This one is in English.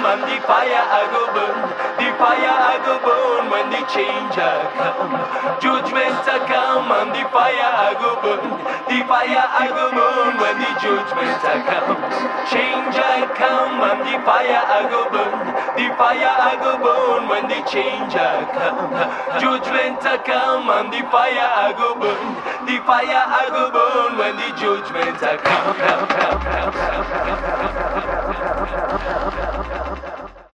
and the fire I go burn. The fire I go burn when the change I come. Judgment I come and the fire I go burn. The fire I go burn when the judgment I come. Change I come and the fire I go burn. The fire I go burn when the change I come. Judgment I come and the fire I go burn. The fire I go burn when the judgment I come.